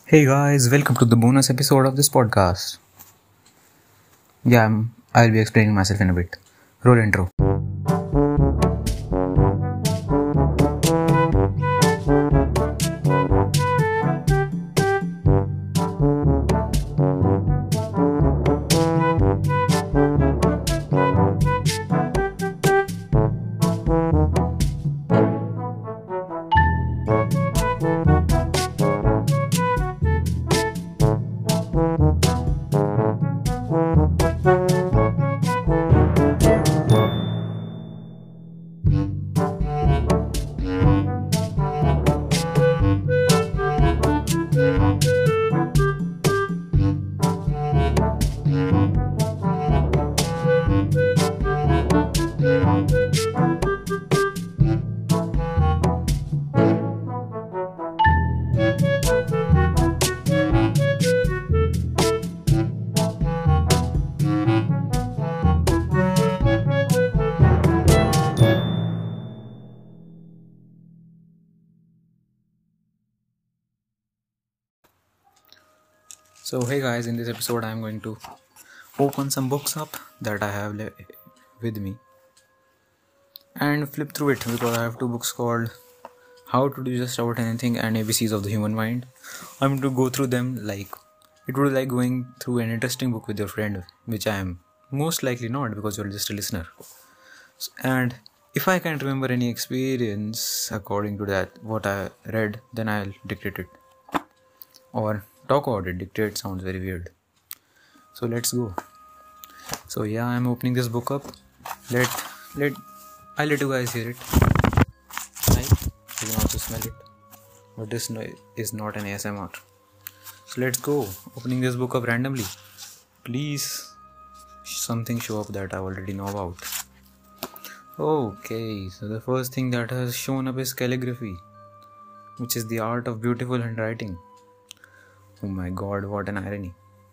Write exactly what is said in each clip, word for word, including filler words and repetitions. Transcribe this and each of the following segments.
Hey guys, welcome to the bonus episode of this podcast. Yeah, I'm, I'll be explaining myself in a bit. Roll intro. So hey guys, in this episode I'm going to open some books up that I have le- with me and flip through it because I have two books called How to Do Just About Anything and A B Cs of the Human Mind. I'm going to go through them like it would be like going through an interesting book with your friend, which I am most likely not because you're just a listener. And if I can't remember any experience according to that what I read, then I'll dictate it or talk about it. Dictate sounds very weird. So let's go. So yeah, I'm opening this book up. Let let I'll let you guys hear it. Right? You can also smell it. But this no- is not an A S M R. So let's go. Opening this book up randomly. Please, something show up that I already know about. Okay, so the first thing that has shown up is calligraphy, which is the art of beautiful handwriting. Oh my god, what an irony.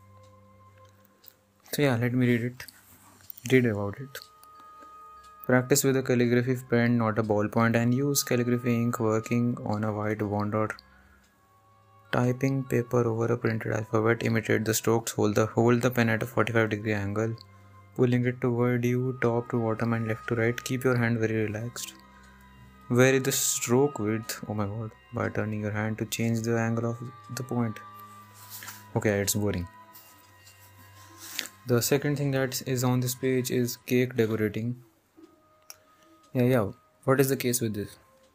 So yeah, let me read it. Read about it. Practice with a calligraphy pen, not a ballpoint, and use calligraphy ink working on a white bond or typing paper over a printed alphabet. Imitate the strokes. Hold the hold the pen at a forty-five degree angle, pulling it toward you, top to bottom and left to right. Keep your hand very relaxed. Vary the stroke width, oh my god, by turning your hand to change the angle of the point. Okay, it's boring. The second thing that is on this page is cake decorating. Yeah, yeah. What is the case with this?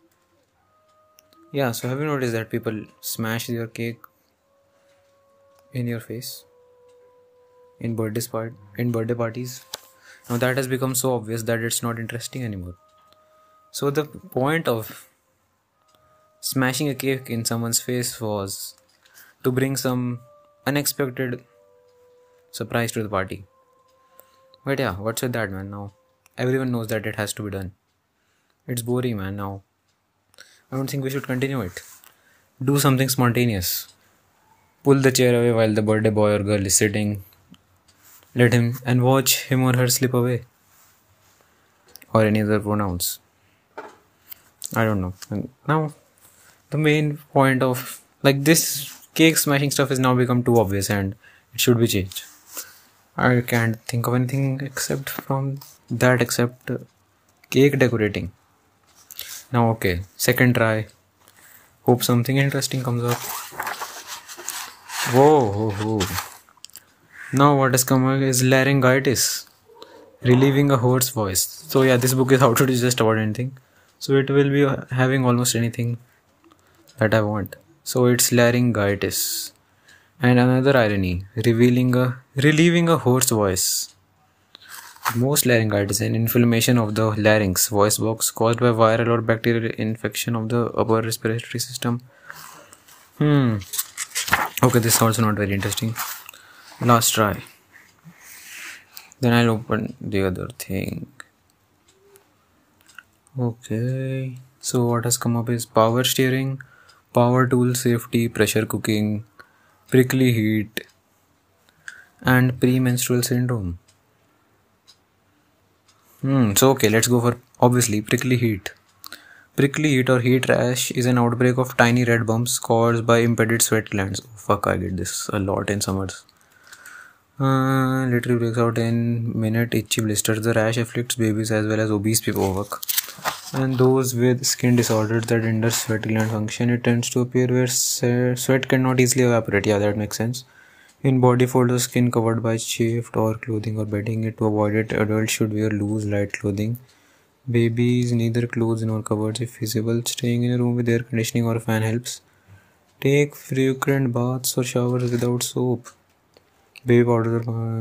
Yeah, so have you noticed that people smash your cake in your face in birthday part in birthday parties? Now that has become so obvious that it's not interesting anymore. So the point of smashing a cake in someone's face was to bring some unexpected surprise to the party. But yeah, what's with that, man? Now everyone knows that it has to be done. It's boring, man. Now I don't think we should continue it. Do something spontaneous. Pull the chair away while the birthday boy or girl is sitting. Let him and watch him or her slip away. Or any other pronouns. I don't know. And now the main point of like this cake smashing stuff has now become too obvious and it should be changed. I can't think of anything except from that except uh, cake decorating. Now okay, second try. Hope something interesting comes up. Whoa, whoa, whoa. Now what has come up is laryngitis. Relieving a hoarse voice. So yeah, this book is how to do just about anything. So it will be having almost anything that I want. So it's laryngitis. And another irony, revealing a relieving a hoarse voice. Most laryngitis is an inflammation of the larynx, voice box, caused by viral or bacterial infection of the upper respiratory system. Hmm. Okay, this is also not very interesting. Last try. Then I'll open the other thing. Okay. So what has come up is power steering, power tool safety, pressure cooking, prickly heat, and premenstrual syndrome. Hmm, so okay, let's go for obviously prickly heat. Prickly heat or heat rash is an outbreak of tiny red bumps caused by impeded sweat glands. Oh, fuck, I get this a lot in summers. Uh, literally breaks out in minute itchy blisters. The rash afflicts babies as well as obese people. Oh, fuck. And those with skin disorders that hinder sweat gland function. It tends to appear where sweat cannot easily evaporate. Yeah, that makes sense. In body folds or skin covered by chafed or clothing or bedding. It to avoid it, adults should wear loose, light clothing. Babies neither clothes nor cupboards if feasible. Staying in a room with air conditioning or fan helps. Take frequent baths or showers without soap. Baby powder.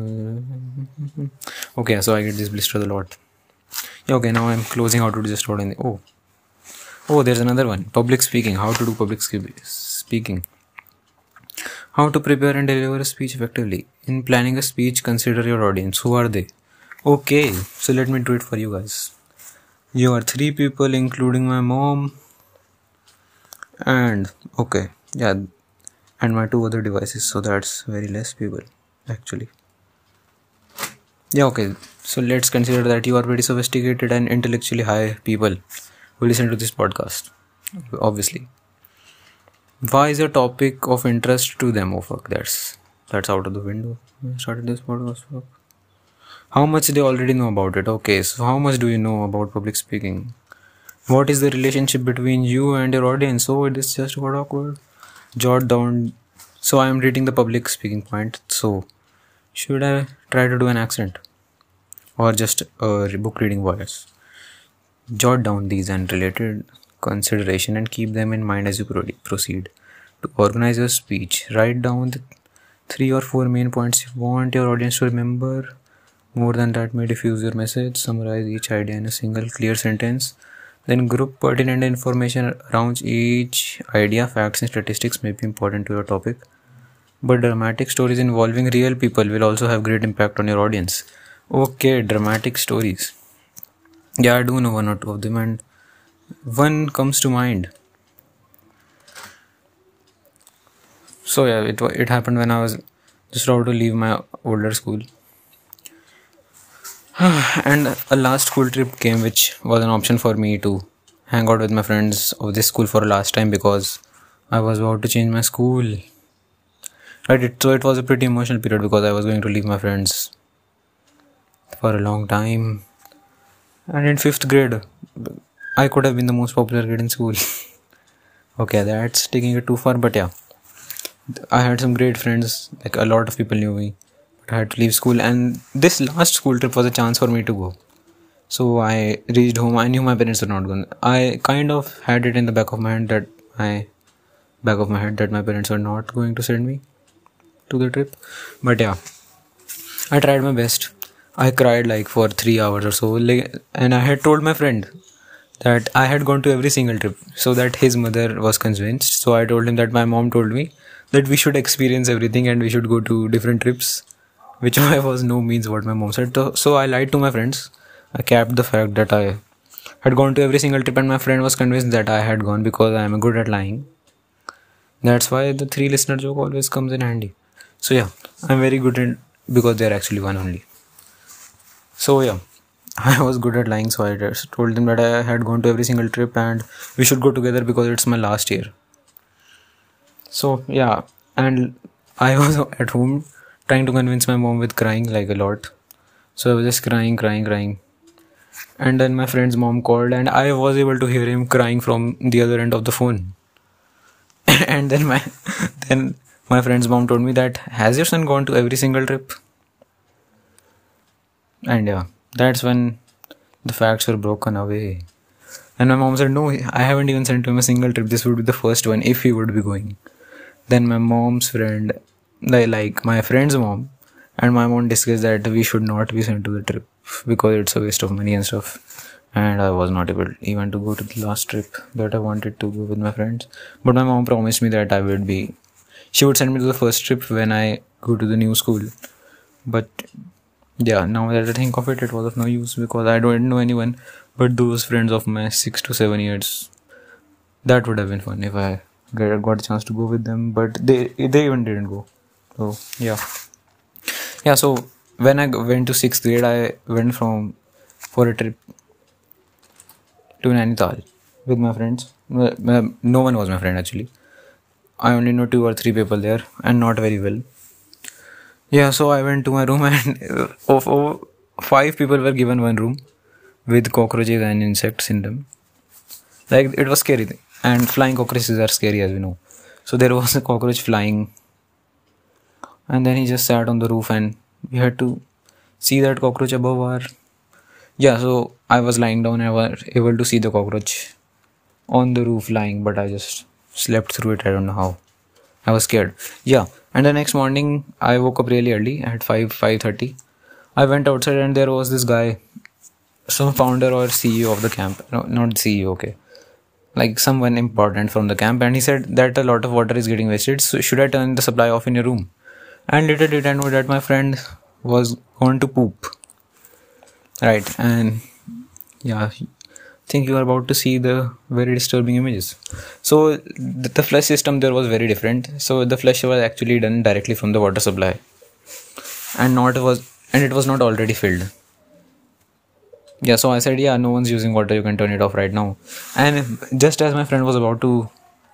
Okay, so I get these blisters a lot. Yeah, okay, now I'm closing how to do just in the oh. Oh, there's another one. Public speaking. How to do public speaking. How to prepare and deliver a speech effectively. In planning a speech, consider your audience. Who are they? Okay, so let me do it for you guys. You are three people, including my mom. And, okay, yeah, and my two other devices. So that's very less people, actually. Yeah, okay, so let's consider that you are very sophisticated and intellectually high people who listen to this podcast, obviously. Why is a topic of interest to them? Oh fuck, that's that's out of the window. I started this podcast. Fuck. How much they already know about it? Okay, so how much do you know about public speaking? What is the relationship between you and your audience? Oh, it is just what awkward. Jot down. So I am reading the public speaking point. So should I try to do an accent or just a book reading voice? Jot down these and related consideration and keep them in mind as you proceed. To organize your speech, write down the three or four main points you want your audience to remember. More than that may diffuse your message. Summarize each idea in a single clear sentence. Then group pertinent information around each idea. Facts and statistics may be important to your topic, but dramatic stories involving real people will also have great impact on your audience. Okay, dramatic stories. Yeah, I do know one or two of them, and one comes to mind. So yeah, it it happened when I was just about to leave my older school. And a last school trip came, which was an option for me to hang out with my friends of this school for a last time because I was about to change my school. Right, so it was a pretty emotional period because I was going to leave my friends for a long time. And in fifth grade, I could have been the most popular kid in school. Okay, that's taking it too far, but yeah. I had some great friends, like a lot of people knew me. But I had to leave school, and this last school trip was a chance for me to go. So I reached home. I knew my parents were not going. I kind of had it in the back of my hand that my back of my head that my parents were not going to send me to the trip. But yeah, I tried my best. I cried like for three hours or so, and I had told my friend that I had gone to every single trip, so that his mother was convinced. So I told him that my mom told me that we should experience everything and we should go to different trips, which was no means what my mom said. So I lied to my friends. I capped the fact that I had gone to every single trip, and my friend was convinced that I had gone because I am good at lying. That's why the three listener joke always comes in handy. So yeah, I'm very good at because they're actually one only. So yeah, I was good at lying, so I just told them that I had gone to every single trip and we should go together because it's my last year. So yeah, and I was at home trying to convince my mom with crying like a lot. So I was just crying, crying, crying. And then my friend's mom called and I was able to hear him crying from the other end of the phone. And then my then my friend's mom told me that, has your son gone to every single trip? And yeah, that's when the facts were broken away. And my mom said, no, I haven't even sent him a single trip. This would be the first one if he would be going. Then my mom's friend, like my friend's mom, and my mom discussed that we should not be sent to the trip because it's a waste of money and stuff. And I was not able even to go to the last trip that I wanted to go with my friends. But my mom promised me that I would be, she would send me to the first trip when I go to the new school. But yeah, now that I think of it, it was of no use because I don't know anyone but those friends of my six to seven years. That would have been fun if I got a chance to go with them, but they they even didn't go. So yeah, yeah. So when I went to sixth grade, I went from for a trip to Nainital. with my friends. No one was my friend actually. I only know two or three people there, and not very well. Yeah, so I went to my room, and of, of five people were given one room with cockroaches and insects in them. Like, it was scary, and flying cockroaches are scary, as we know. So there was a cockroach flying, and then he just sat on the roof, and we had to see that cockroach above our... Yeah, so I was lying down, and I was able to see the cockroach on the roof lying, but I just slept through it. I don't know how. I was scared. Yeah, and the next morning I woke up really early at five, five thirty. I went outside, and there was this guy, some founder or C E O of the camp. No, not C E O, okay. Like someone important from the camp, and he said that a lot of water is getting wasted, so should I turn the supply off in your room? And later did I know that my friend was going to poop. Right, and yeah, I think you are about to see the very disturbing images. So the flush system there was very different. So the flush was actually done directly from the water supply, and not was and it was not already filled. Yeah, so I said, yeah, no one's using water, you can turn it off right now. And just as my friend was about to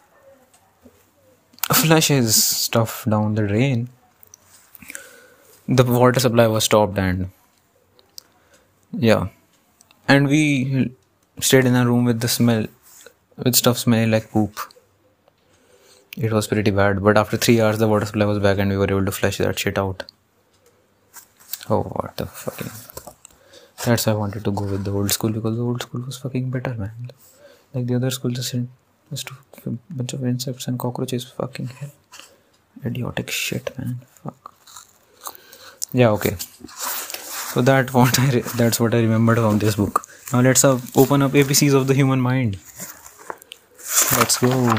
flush his stuff down the drain, the water supply was stopped, and yeah, and we stayed in a room with the smell, with stuff smelling like poop. It was pretty bad, but after three hours the water supply was back, and we were able to flush that shit out. Oh, what the fucking... That's why I wanted to go with the old school, because the old school was fucking better, man. Like the other school just just a bunch of insects and cockroaches. Fucking hell, idiotic shit, man. Fuck. Yeah, okay. So that what I re- that's what I remembered from this book. Now let's uh, open up A B Cs of the human mind. Let's go.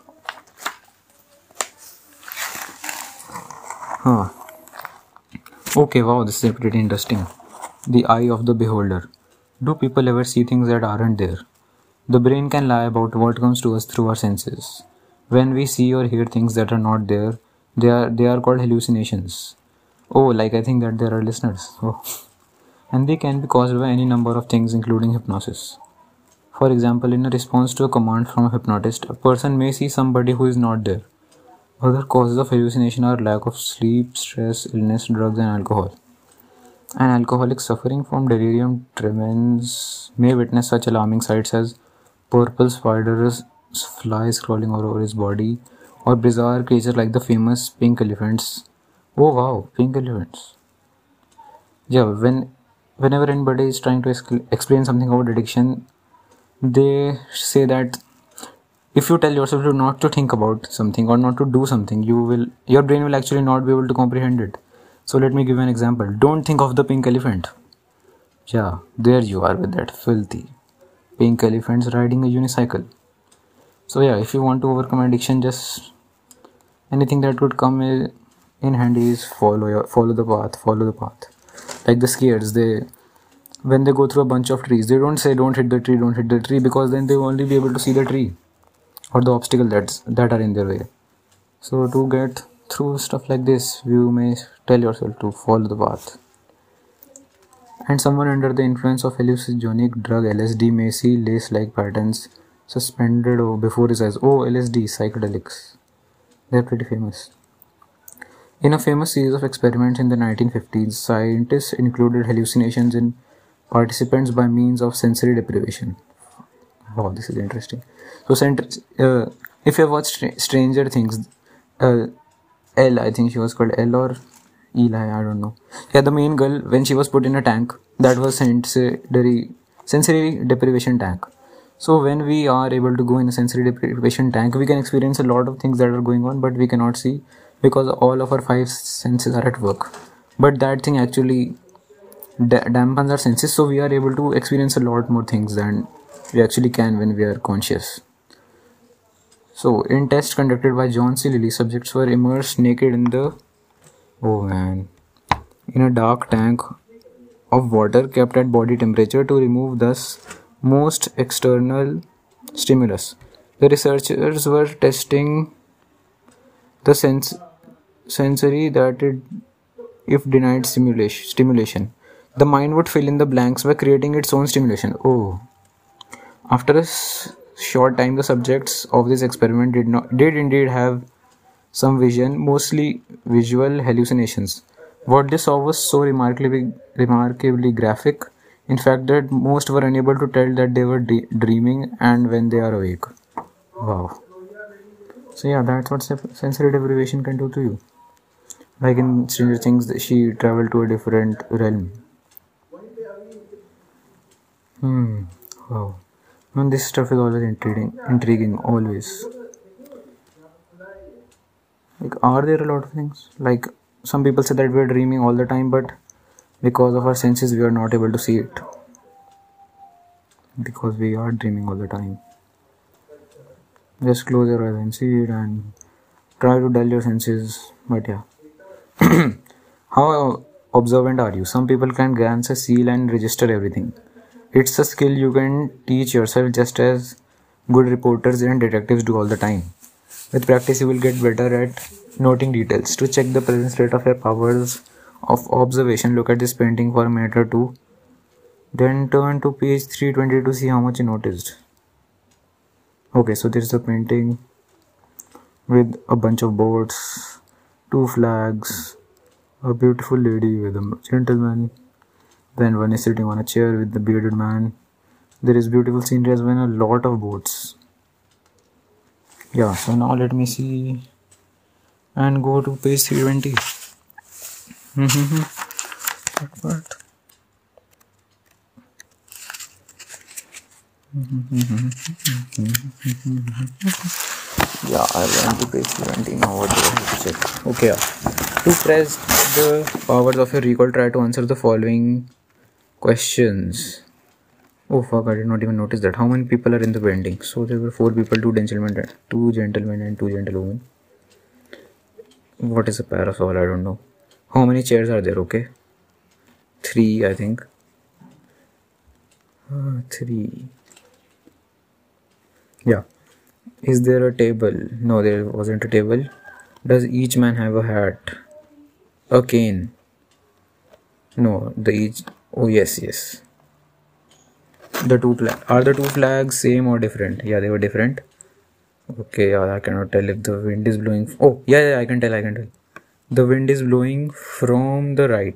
Huh. Okay, wow, this is pretty interesting. The eye of the beholder. Do people ever see things that aren't there? The brain can lie about what comes to us through our senses. When we see or hear things that are not there, they are they are called hallucinations. Oh, like I think that there are listeners. Oh. And they can be caused by any number of things, including hypnosis. For example, in a response to a command from a hypnotist, a person may see somebody who is not there. Other causes of hallucination are lack of sleep, stress, illness, drugs, and alcohol. An alcoholic suffering from delirium tremens may witness such alarming sights as purple spiders, flies crawling all over his body, or bizarre creatures like the famous pink elephants. Oh wow, pink elephants. Yeah, when whenever anybody is trying to ex- explain something about addiction, they say that if you tell yourself to not to think about something or not to do something, you will your brain will actually not be able to comprehend it. So let me give you an example. Don't think of the pink elephant. Yeah, there you are with that filthy pink elephants riding a unicycle. So yeah, if you want to overcome addiction, just anything that would come in handy is follow your follow the path, follow the path. Like the skiers, they when they go through a bunch of trees, they don't say don't hit the tree, don't hit the tree, because then they will only be able to see the tree or the obstacle that's that are in their way. So to get through stuff like this, you may tell yourself to follow the path. And someone under the influence of hallucinogenic drug L S D may see lace-like patterns suspended before his eyes. Oh, L S D, psychedelics. They're pretty famous. In a famous series of experiments in the nineteen fifties, scientists included hallucinations in participants by means of sensory deprivation. Wow, this is interesting. So, uh, if you have watched Stranger Things, uh, Elle, I think she was called Elle or Eli, I don't know. Yeah, the main girl, when she was put in a tank, that was sensory, sensory deprivation tank. So when we are able to go in a sensory deprivation tank, we can experience a lot of things that are going on, but we cannot see because all of our five senses are at work. But that thing actually da- dampens our senses, so we are able to experience a lot more things than we actually can when we are conscious. So, in tests conducted by John C. Lilly, subjects were immersed naked in the oh man, in a dark tank of water kept at body temperature to remove thus most external stimulus. The researchers were testing the sens- sensory that it, if denied stimulation, stimulation, the mind would fill in the blanks by creating its own stimulation. Oh, after a s- short time, the subjects of this experiment did not did indeed have some vision, mostly visual hallucinations. What they saw was so remarkably remarkably graphic, in fact, that most were unable to tell that they were de- dreaming and when they are awake. Wow. So yeah, that's what sensory deprivation can do to you. Like in Stranger Things, she traveled to a different realm. Hmm. Wow. And this stuff is always intriguing. Intriguing, always. Like, are there a lot of things? Like, some people say that we are dreaming all the time, but because of our senses, we are not able to see it. Because we are dreaming all the time. Just close your eyes and see it and try to dull your senses. But yeah. How observant are you? Some people can glance a seal and register everything. It's a skill you can teach yourself, just as good reporters and detectives do all the time. With practice, you will get better at noting details. To check the present state of your powers of observation, look at this painting for a minute or two. Then turn to page three twenty to see how much you noticed. Okay, so there's the painting with a bunch of boats, two flags, a beautiful lady with a gentleman. Then one is sitting on a chair with the bearded man. There is beautiful scenery as well, a lot of boats. Yeah, so now let me see and go to page three twenty. That part. Yeah, I went to page three twenty. Now what do I have to check? Okay, yeah. To press the powers of your recall, try to answer the following questions. Oh fuck, I did not even notice that. How many people are in the painting? So there were four people, two gentlemen, two gentlemen and two gentlewomen. What is a parasol? I don't know. How many chairs are there? Okay. Three, I think. Uh, three. Yeah. Is there a table? No, there wasn't a table. Does each man have a hat? A cane? No, the each. Oh, yes, yes. The two flags. Are the two flags same or different? Yeah, they were different. Okay, yeah, I cannot tell if the wind is blowing. Oh, yeah, yeah, I can tell, I can tell. The wind is blowing from the right.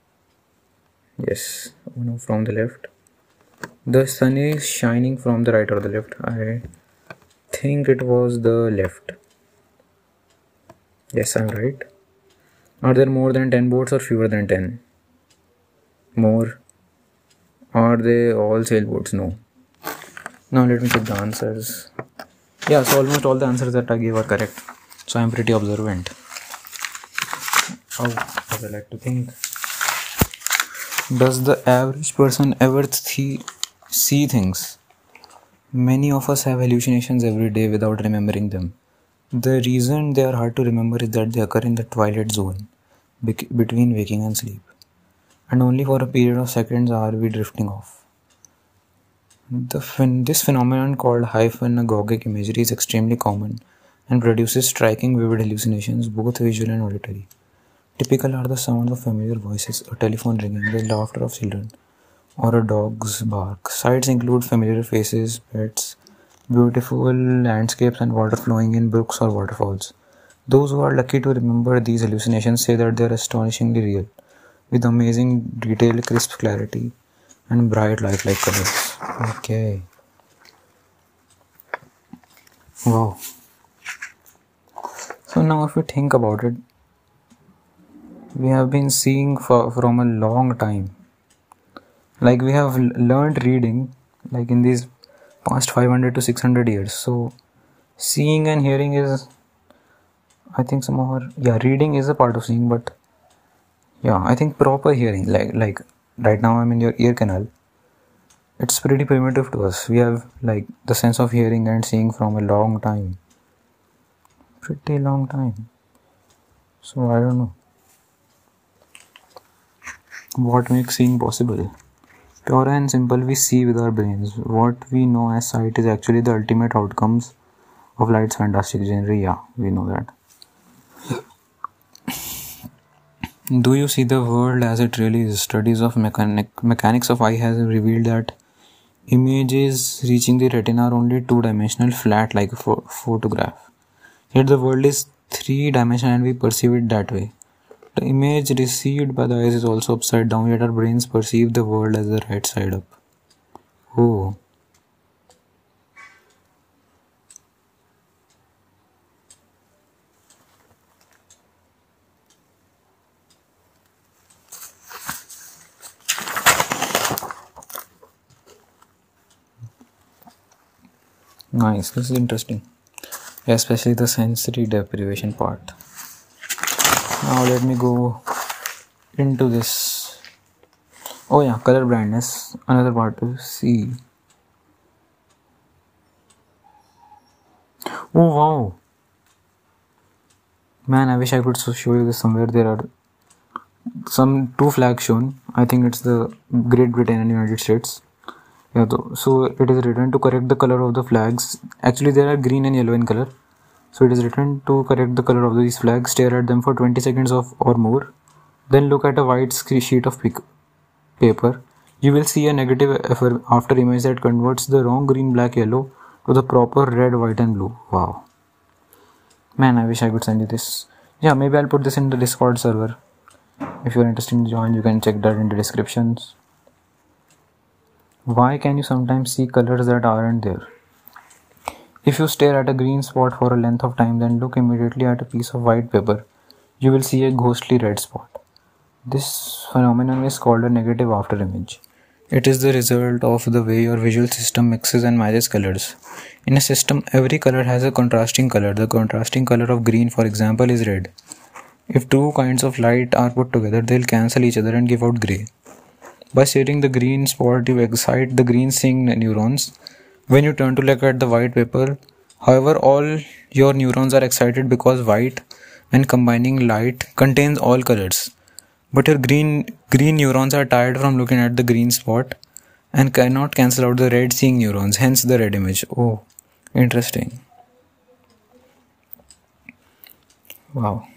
Yes, oh no, from the left. The sun is shining from the right or the left. I think it was the left. Yes, I'm right. Are there more than ten boats or fewer than ten? More. Are they all sailboats? No. Now let me check the answers. Yeah, so almost all the answers that I gave are correct. So I'm pretty observant. Oh, as I like to think. Does the average person ever th- see things? Many of us have hallucinations every day without remembering them. The reason they are hard to remember is that they occur in the twilight zone, bec- between waking and sleep. And only for a period of seconds are we drifting off. The phen- this phenomenon called hypnagogic imagery is extremely common and produces striking vivid hallucinations, both visual and auditory. Typical are the sounds of familiar voices, a telephone ringing, the laughter of children, or a dog's bark. Sights include familiar faces, pets, beautiful landscapes, and water flowing in brooks or waterfalls. Those who are lucky to remember these hallucinations say that they are astonishingly real, with amazing detail, crisp clarity, and bright lifelike colors. Okay. Wow. So now if you think about it, we have been seeing for, from a long time. Like we have learned reading like in these past five hundred to six hundred years. So seeing and hearing is, I think some of our, yeah, reading is a part of seeing, but yeah, I think proper hearing, like like right now I'm in your ear canal. It's pretty primitive to us. We have like the sense of hearing and seeing from a long time. Pretty long time. So I don't know. What makes seeing possible? Pure and simple, we see with our brains. What we know as sight is actually the ultimate outcomes of light's fantastic genre. Yeah, we know that. Do you see the world as it really is? Studies of mechanic, mechanics of eye has revealed that Images reaching the retina are only two-dimensional, flat like a pho- photograph. Yet the world is three-dimensional and we perceive it that way. The image received by the eyes is also upside down, yet our brains perceive the world as the right side up. Oh. Nice, this is interesting. Especially the sensory deprivation part. Now let me go into this. Oh yeah, color blindness, another part to see. Oh wow. Man, I wish I could show you this somewhere. There are some two flags shown. I think it's the Great Britain and United States. Yeah, so it is written to correct the color of the flags. Actually, they are green and yellow in color. So it is written to correct the color of these flags. Stare at them for twenty seconds of or more. Then look at a white sheet of paper. You will see a negative after image that converts the wrong green, black, yellow to the proper red, white and blue. Wow. Man, I wish I could send you this. Yeah, maybe I'll put this in the Discord server. If you're interested in join, you can check that in the descriptions. Why can you sometimes see colors that aren't there? If you stare at a green spot for a length of time, then look immediately at a piece of white paper, you will see a ghostly red spot. This phenomenon is called a negative after image. It is the result of the way your visual system mixes and matches colors. In a system, every color has a contrasting color. The contrasting color of green, for example, is red. If two kinds of light are put together, they'll cancel each other and give out grey. By staring the green spot, you excite the green seeing neurons. When you turn to look at the white paper, however, all your neurons are excited because white, when combining light, contains all colors. But your green green neurons are tired from looking at the green spot and cannot cancel out the red seeing neurons, hence the red image. Oh, interesting. Wow.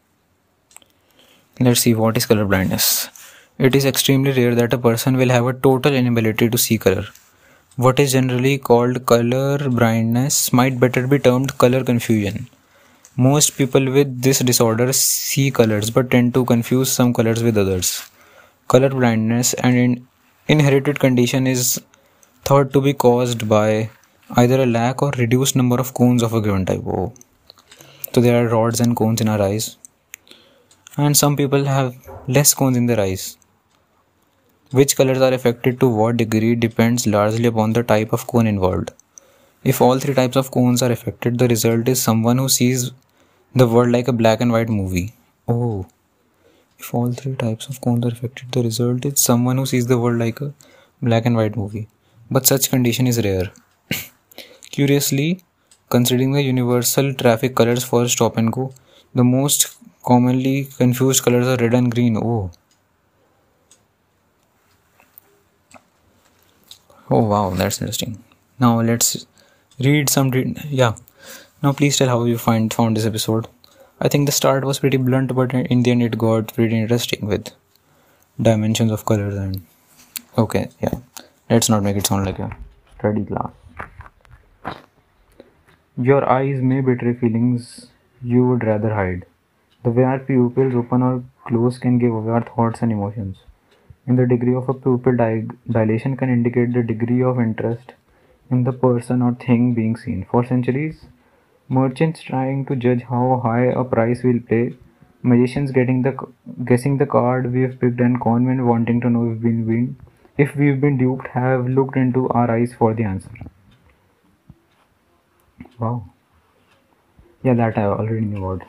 Let's see, what is color blindness? It is extremely rare that a person will have a total inability to see color. What is generally called color blindness might better be termed color confusion. Most people with this disorder see colors but tend to confuse some colors with others. Color blindness, an inherited condition, is thought to be caused by either a lack or reduced number of cones of a given type. Oh. So there are rods and cones in our eyes. And some people have less cones in their eyes. Which colors are affected to what degree depends largely upon the type of cone involved. If all three types of cones are affected, the result is someone who sees the world like a black and white movie. Oh. If all three types of cones are affected, the result is someone who sees the world like a black and white movie. But such condition is rare. Curiously, considering the universal traffic colors for stop and go, the most commonly confused colors are red and green. Oh. Oh wow, that's interesting. Now let's read some. Re- yeah. Now please tell how you find found this episode. I think the start was pretty blunt, but in the end it got pretty interesting with dimensions of colors and. Okay, yeah. Let's not make it sound like a study class. Your eyes may betray feelings you would rather hide. The way our pupils open or close can give away our thoughts and emotions. And the degree of a pupil di- dilation can indicate the degree of interest in the person or thing being seen. For centuries, merchants trying to judge how high a price we'll pay, magicians getting the guessing the card we've picked, and conmen wanting to know if we've been if we've been duped have looked into our eyes for the answer. Wow. Yeah, that I already knew about.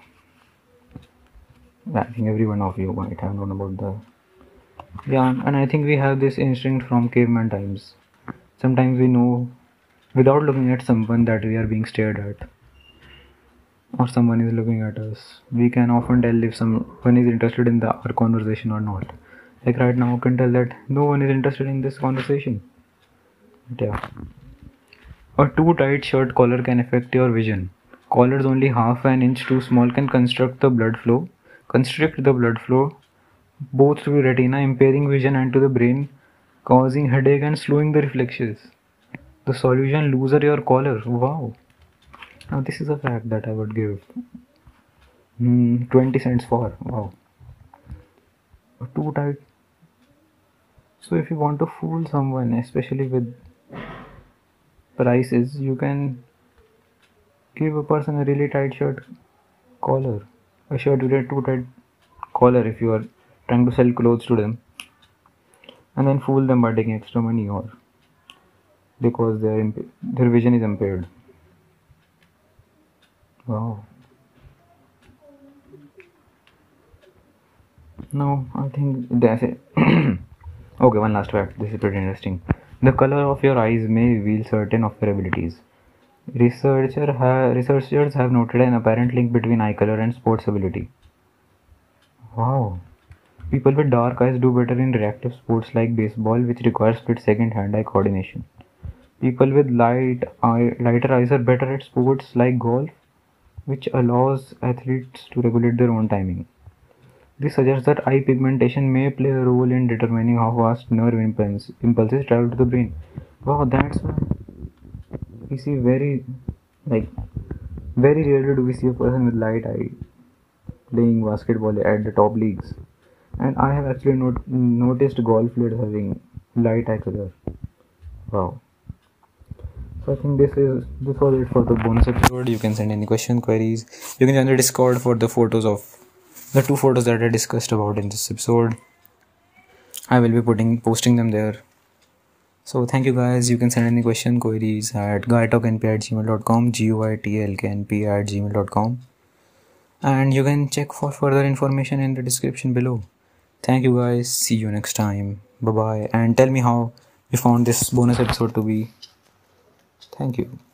I think every one of you might have known about the. Yeah, and I think we have this instinct from caveman times. Sometimes we know, without looking at someone, that we are being stared at, or someone is looking at us. We can often tell if someone is interested in the our conversation or not. Like right now, I can tell that no one is interested in this conversation. But yeah. A too tight shirt collar can affect your vision. Collars only half an inch too small can construct the blood flow, constrict the blood flow both to the retina, impairing vision, and to the brain causing headache and slowing the reflexes. The solution: looser your collar. Wow. Now this is a fact that I would give mm, twenty cents for. Wow. Too tight. So if you want to fool someone, especially with prices, you can give a person a really tight shirt collar. A shirt with a too tight collar if you are trying to sell clothes to them. And then fool them by taking extra money or because their imp- their vision is impaired. Wow. Now I think that's it. Okay, one last fact. This is pretty interesting. The color of your eyes may reveal certain of your abilities. Researcher ha- researchers have noted an apparent link between eye color and sports ability. Wow. People with dark eyes do better in reactive sports like baseball, which requires split-second hand-eye coordination. People with light eye, lighter eyes are better at sports like golf, which allows athletes to regulate their own timing. This suggests that eye pigmentation may play a role in determining how fast nerve impulse, impulses travel to the brain. Wow, that's why we see very, like, very rarely do we see a person with light eye playing basketball at the top leagues. And I have actually not, noticed golf players having light eye color. Wow. So I think this is this was it for the bonus episode. You can send any question, queries. You can join the Discord for the photos of the two photos that I discussed about in this episode. I will be putting posting them there. So thank you guys. You can send any question, queries at guytalknp at gmail dot com, G U I T L K N P at gmail dot com. And you can check for further information in the description below. Thank you guys. See you next time. Bye bye. And tell me how you found this bonus episode to be. Thank you.